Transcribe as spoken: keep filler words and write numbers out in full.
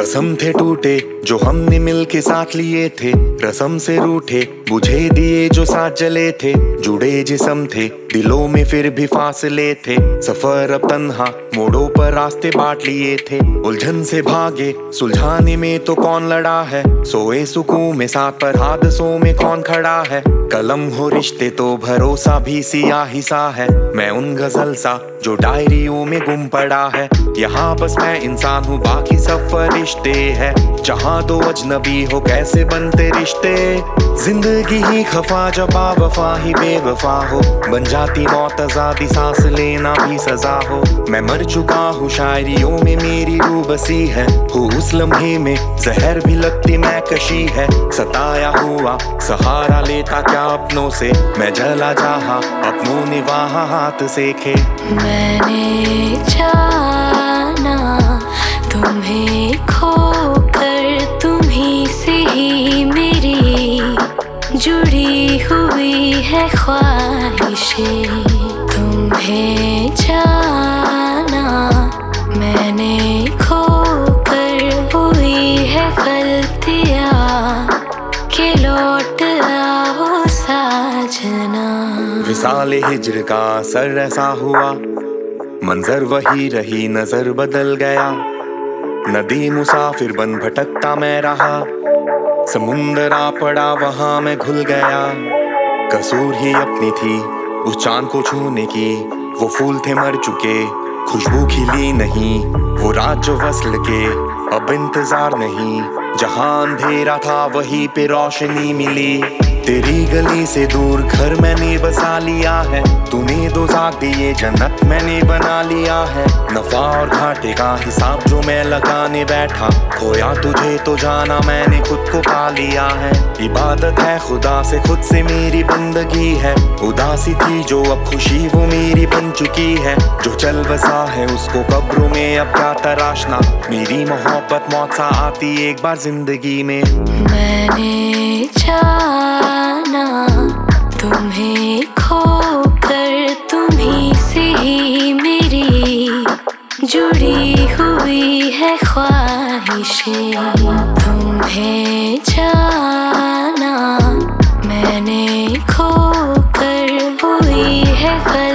कसम थे टूटे जो हमने मिलके साथ लिए थे, रसम से रूठे बुझे दिए जो साथ जले थे। जुड़े जिस्म थे दिलों में फिर भी फासले थे, सफर अब तन्हा मोड़ों पर रास्ते बांट लिए थे। उलझन से भागे सुलझाने में तो कौन लड़ा है, सोए सुकून में साथ पर हादसों में कौन खड़ा है। कलम हो रिश्ते तो भरोसा भी सियाही सा है, मैं उन गजल सा जो डायरियों में गुम पड़ा है। यहाँ बस मैं इंसान हूँ बाकी सब फरिश्ते हैं, जहाँ दो अजनबी हो कैसे बनते रिश्ते। जिंदगी ही खफा जब वफा ही बेवफा हो, बन जाती मौत आजादी सांस लेना भी सजा हो। मैं मर चुका हूँ शायरियों में मेरी रूह बसी है, हूँ उस लम्हे में जहर भी लगती मैं कशी है। सताया हुआ सहारा लेता क्या अपनों से, मैं जला जहाँ अपनों ने वहाँ हाथ सेके। मैंने जाना तुम्हें खोकर, तुम्हीं से ही मेरी जुड़ी हुई है ख्वाहिशें। तुम्हें जाना मैंने खोकर, हुई है गलतियाँ के लौट आओ साजना। विसाले हिज्र का असर ऐसा हुआ, मंजर वही रही नजर बदल गया। नदी मुसाफिर बन भटकता मैं रहा, समुंदर आ पड़ा वहां मैं घुल गया। कसूर ही अपनी थी उस चांद को छूने की, वो फूल थे मर चुके खुशबू खिली नहीं। वो रात जो वस्ल के अब इंतजार नहीं, जहां अंधेरा था वहीं पे रोशनी मिली। तेरी गली से दूर घर मैंने बसा लिया है, तूने दो साथ दिए जन्नत मैंने बना लिया है। नफा और घाटे का हिसाब जो मैं लगाने बैठा, खोया तुझे तो जाना मैंने खुद को पा लिया है। इबादत है खुदा से खुद से मेरी बंदगी है, उदासी थी जो अब खुशी वो मेरी बन चुकी है। जो चल बसा है उसको कब्रों में अब क्या तराशना, मेरी मोहब्बत मौत सा आती एक बार जिंदगी में। मैंने जाना तुम्हें खोकर, तुम्हीं से ही मेरी जुड़ी हुई है ख्वाहिशें। तुम्हें जाना मैंने खोकर, हुई है